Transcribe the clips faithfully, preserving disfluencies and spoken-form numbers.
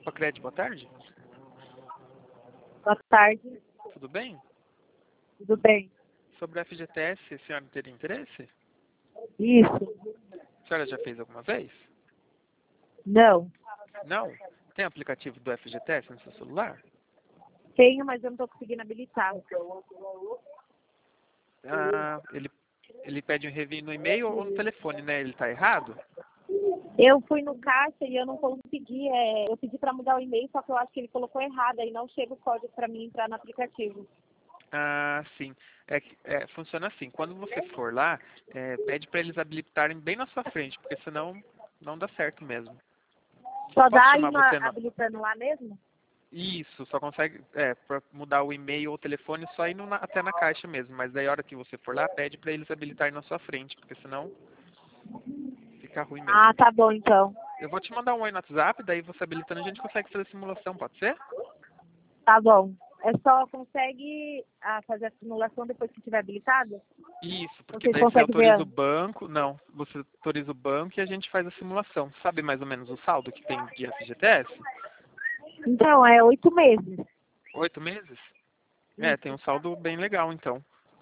Copa Cred, boa tarde. Boa tarde. Tudo bem? Tudo bem? Sobre o F G T S, a senhora teria interesse? Isso. A senhora já fez alguma vez? Não. Não? Tem aplicativo do F G T S no seu celular? Tenho, mas eu não estou conseguindo habilitar. Ah, ele, ele pede um review no e-mail ou no telefone, né? Ele tá errado? Eu fui no caixa e eu não consegui. É, eu pedi para mudar o e-mail, só que eu acho que ele colocou errado. Aí não chega o código para mim entrar no aplicativo. Ah, sim. É, que- é, funciona assim. Quando você for lá, é, pede para eles habilitarem bem na sua frente, porque senão não dá certo mesmo. Só Posso dá aí chamar na- você no... habilitando lá mesmo? Isso, só consegue, é, para mudar o e-mail ou o telefone só ir no na- até na caixa mesmo. Mas daí a hora que você for lá, pede para eles habilitarem na sua frente, porque senão fica ruim mesmo. Ah, tá bom então. Eu vou te mandar um oi no WhatsApp, daí você habilitando a gente consegue fazer a simulação, pode ser? Tá bom. É só consegue ah, fazer a simulação depois que estiver habilitado? Isso, porque Vocês daí você conseguem ver autoriza o antes? banco, não, você autoriza o banco e a gente faz a simulação. Sabe mais ou menos o saldo que tem de F G T S? Então, é oito meses. Oito meses? É, tem um saldo bem legal então.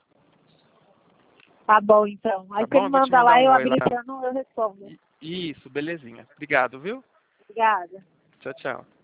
Tá bom então. Aí Tá você bom? me Eu vou te manda mandar lá, um eu oi lá. habilitando, eu respondo. I- Isso, belezinha. Obrigado, viu? Obrigada. Tchau, tchau.